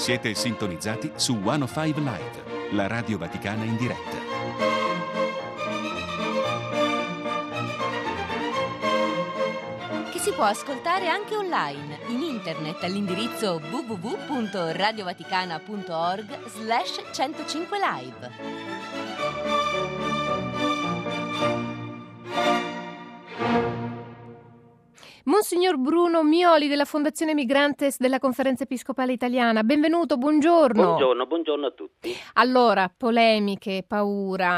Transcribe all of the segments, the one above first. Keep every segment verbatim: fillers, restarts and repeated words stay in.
Siete sintonizzati su centocinque Live, la Radio Vaticana in diretta. Che si può ascoltare anche online, in internet all'indirizzo w w w punto radiovaticana punto org slash centocinque live. Monsignor Bruno Mioli della Fondazione Migrantes della Conferenza Episcopale Italiana, benvenuto, buongiorno. Buongiorno, buongiorno a tutti. Allora, polemiche, paura,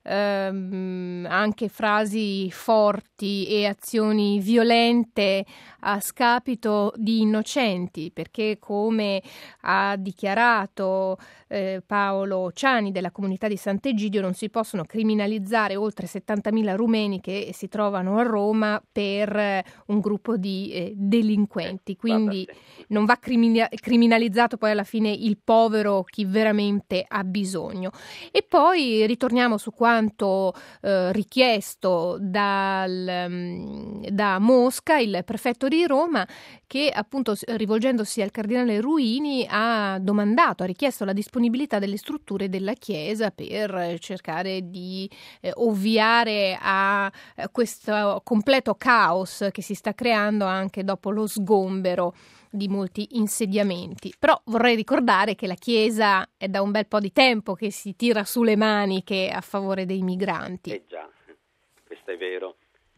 ehm, anche frasi forti e azioni violente a scapito di innocenti, perché come ha dichiarato eh, Paolo Ciani della comunità di Sant'Egidio non si possono criminalizzare oltre settantamila rumeni che si trovano a Roma per eh, un gruppo di eh, delinquenti, quindi non va crimina- criminalizzato poi alla fine il povero, chi veramente ha bisogno. E poi ritorniamo su quanto eh, richiesto dal, um, da Mosca, il prefetto di Roma, che appunto rivolgendosi al cardinale Ruini ha domandato, ha richiesto la disponibilità delle strutture della Chiesa per cercare di eh, ovviare a eh, questo completo caos che si sta creando anche dopo lo sgombero di molti insediamenti. Però vorrei ricordare che la Chiesa è da un bel po' di tempo che si tira su le maniche a favore dei migranti. Eh già, questo è vero.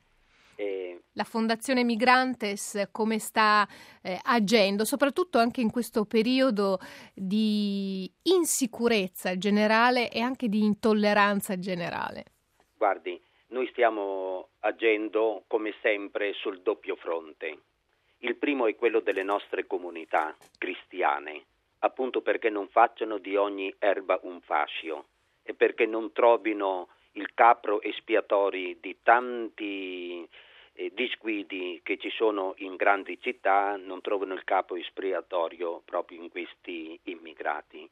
E... La Fondazione Migrantes come sta eh, agendo, soprattutto anche in questo periodo di insicurezza generale e anche di intolleranza generale? Guardi, noi stiamo agendo come sempre sul doppio fronte. Il primo è quello delle nostre comunità cristiane, appunto perché non facciano di ogni erba un fascio e perché non trovino il capro espiatorio di tanti eh, disguidi che ci sono in grandi città, non trovano il capo espiatorio proprio in questi immigrati.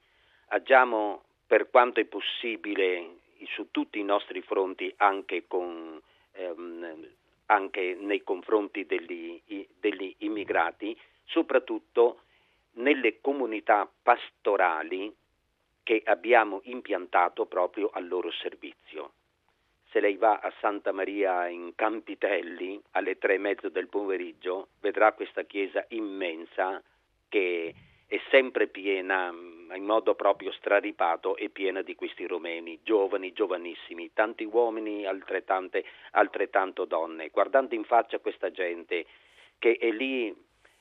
Agiamo per quanto è possibile su tutti i nostri fronti, anche con ehm, anche nei confronti degli, degli immigrati, soprattutto nelle comunità pastorali che abbiamo impiantato proprio al loro servizio. Se lei va a Santa Maria in Campitelli alle tre e mezzo del pomeriggio, vedrà questa chiesa immensa che è sempre piena, in modo proprio straripato, è piena di questi romeni, giovani, giovanissimi, tanti uomini, altrettante, altrettanto donne. Guardando in faccia questa gente che è lì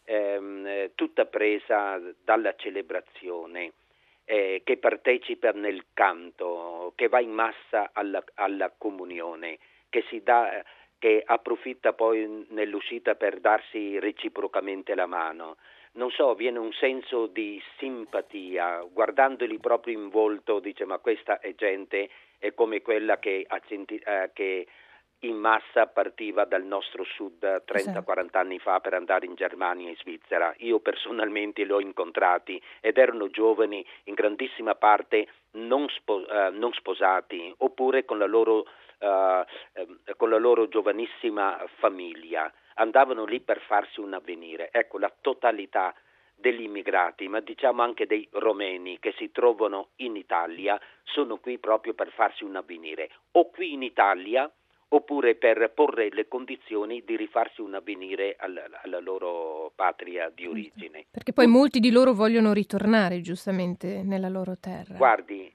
ehm, tutta presa dalla celebrazione, eh, che partecipa nel canto, che va in massa alla, alla comunione, che si dà, che approfitta poi nell'uscita per darsi reciprocamente la mano. Non so, viene un senso di simpatia, guardandoli proprio in volto, dice ma questa è gente, è come quella che, a centi- eh, che in massa partiva dal nostro sud trenta quaranta anni fa per andare in Germania e in Svizzera. Io personalmente li ho incontrati ed erano giovani, in grandissima parte non, spo- eh, non sposati, oppure con la loro, eh, eh, con la loro giovanissima famiglia. Andavano lì per farsi un avvenire. Ecco, la totalità degli immigrati, ma diciamo anche dei romeni che si trovano in Italia, sono qui proprio per farsi un avvenire, o qui in Italia, oppure per porre le condizioni di rifarsi un avvenire alla, alla loro patria di origine. Perché poi molti di loro vogliono ritornare giustamente nella loro terra. Guardi,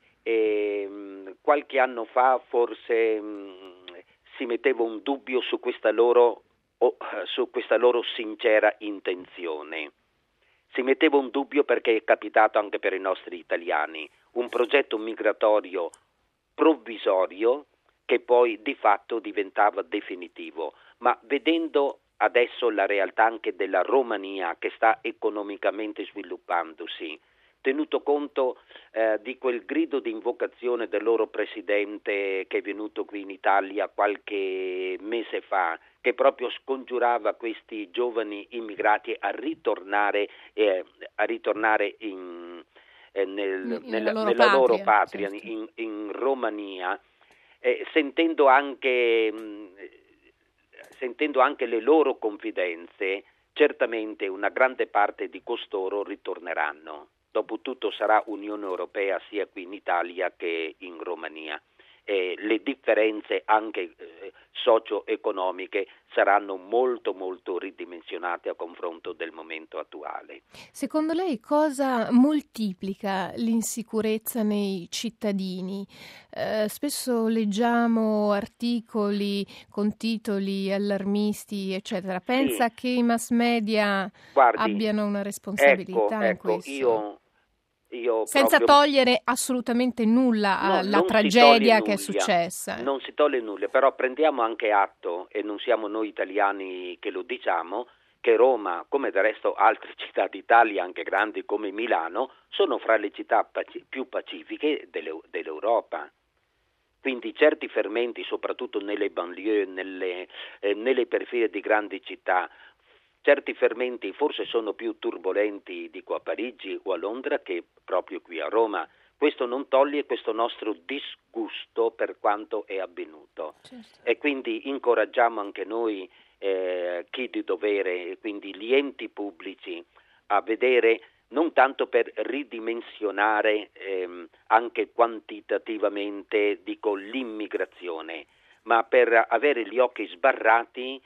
ehm, qualche anno fa forse mh, si metteva un dubbio su questa loro o su questa loro sincera intenzione. Si metteva un dubbio perché è capitato anche per i nostri italiani, un progetto migratorio provvisorio che poi di fatto diventava definitivo, ma vedendo adesso la realtà anche della Romania che sta economicamente sviluppandosi, tenuto conto eh, di quel grido di invocazione del loro presidente che è venuto qui in Italia qualche mese fa, che proprio scongiurava questi giovani immigrati a ritornare, eh, a ritornare in, eh, nel, nella, nella, loro, nella patria, loro patria, certo. in, in Romania, eh, sentendo anche mh, sentendo anche le loro confidenze, certamente una grande parte di costoro ritorneranno. Dopotutto sarà Unione Europea sia qui in Italia che in Romania. Eh, le differenze anche eh, socio-economiche saranno molto molto ridimensionate a confronto del momento attuale. Secondo lei cosa moltiplica l'insicurezza nei cittadini? Eh, spesso leggiamo articoli con titoli allarmisti, eccetera. Pensa Sì. che i mass media Guardi, abbiano una responsabilità ecco, in ecco, questo? Io, io Senza proprio... togliere assolutamente nulla No, alla non si tragedia toglie che è nulla, successa. Non si toglie nulla, però prendiamo anche atto, e non siamo noi italiani che lo diciamo, che Roma, come del resto altre città d'Italia, anche grandi come Milano, sono fra le città paci- più pacifiche delle, dell'Europa. Quindi certi fermenti, soprattutto nelle banlieue, nelle, eh, nelle periferie di grandi città, certi fermenti forse sono più turbolenti di qua a Parigi o a Londra che proprio qui a Roma. Questo non toglie questo nostro disgusto per quanto è avvenuto. Certo. E quindi incoraggiamo anche noi eh, chi di dovere, quindi gli enti pubblici, a vedere non tanto per ridimensionare ehm, anche quantitativamente, dico, l'immigrazione, ma per avere gli occhi sbarrati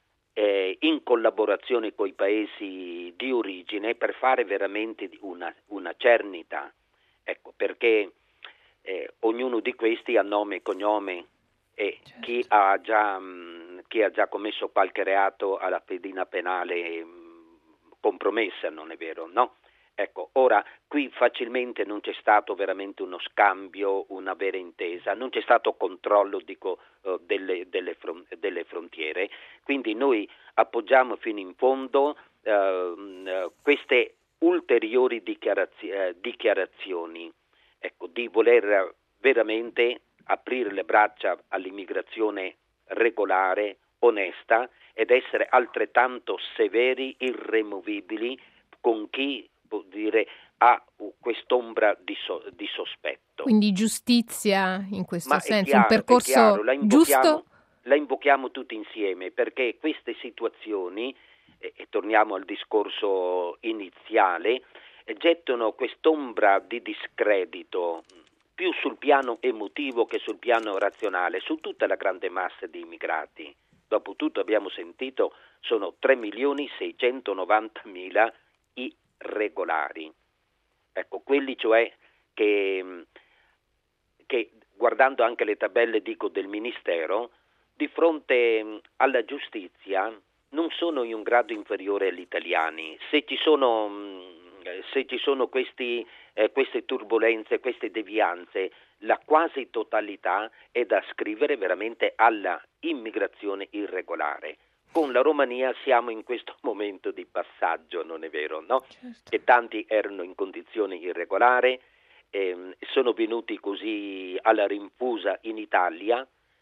eh, in collaborazione con i paesi di origine per fare veramente una, una cernita. Ecco, perché eh, ognuno di questi ha nome e cognome e Certo. chi ha già mh, chi ha già commesso qualche reato ha la pedina penale mh, compromessa, non è vero, no? Ecco, ora qui facilmente non c'è stato veramente uno scambio, una vera intesa, non c'è stato controllo, dico, uh, delle, delle, front- delle frontiere, quindi noi appoggiamo fino in fondo uh, uh, queste ulteriori dichiarazio- eh, dichiarazioni, ecco, di voler veramente aprire le braccia all'immigrazione regolare, onesta, ed essere altrettanto severi, irremovibili con chi, può dire, ha quest'ombra di, so- di sospetto. Quindi giustizia in questo Ma senso, è chiaro, un percorso è chiaro, la invochiamo, giusto? la invochiamo tutti insieme, perché queste situazioni, e, e torniamo al discorso iniziale, eh, gettano quest'ombra di discredito più sul piano emotivo che sul piano razionale, su tutta la grande massa di immigrati. Dopotutto abbiamo sentito, sono tre milioni seicentonovantamila irregolari. Ecco, quelli cioè che, che guardando anche le tabelle, dico, del Ministero, di fronte alla giustizia non sono in un grado inferiore agli italiani. Se ci sono, se ci sono questi, eh, queste turbolenze, queste devianze, la quasi totalità è da ascrivere veramente alla immigrazione irregolare. Con la Romania siamo in questo momento di passaggio, non è vero, no? Certo. Che tanti erano in condizione irregolare, ehm, sono venuti così alla rinfusa in Italia,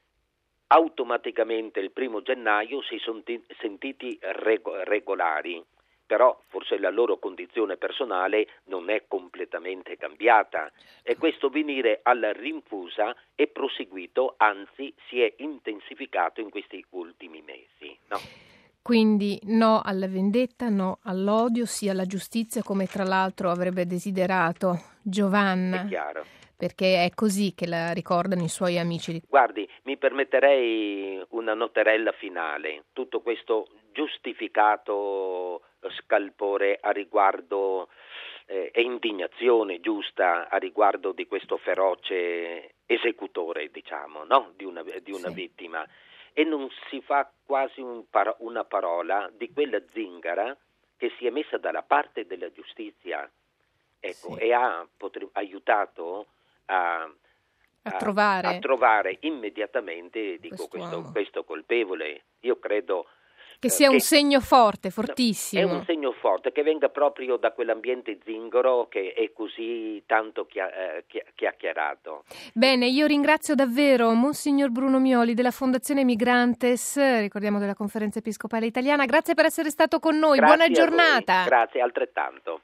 automaticamente il primo gennaio si sono t- sentiti rego- regolari, però forse la loro condizione personale non è completamente cambiata e questo venire alla rinfusa è proseguito, anzi si è intensificato in questi ultimi mesi, no? Quindi no alla vendetta, no all'odio, sì alla giustizia, come tra l'altro avrebbe desiderato Giovanna. È chiaro. Perché è così che la ricordano i suoi amici. Guardi, mi permetterei una noterella finale. Tutto questo giustificato scalpore a riguardo eh, e indignazione giusta a riguardo di questo feroce esecutore, diciamo, no? Di una, di una Sì. vittima. E non si fa quasi un par- una parola di quella zingara che si è messa dalla parte della giustizia, ecco, Sì. e ha potre- aiutato a, A a, trovare. a trovare immediatamente, dico, questo, Quest'uomo. questo colpevole. Io credo Che eh, sia un che- segno forte, È fortissimo. un segno forte che venga proprio da quell'ambiente zingaro che è così tanto chia- eh, chia- chiacchierato. Bene, io ringrazio davvero Monsignor Bruno Mioli della Fondazione Migrantes, ricordiamo della Conferenza Episcopale Italiana. Grazie per essere stato con noi. Grazie Buona a voi. giornata. Grazie altrettanto.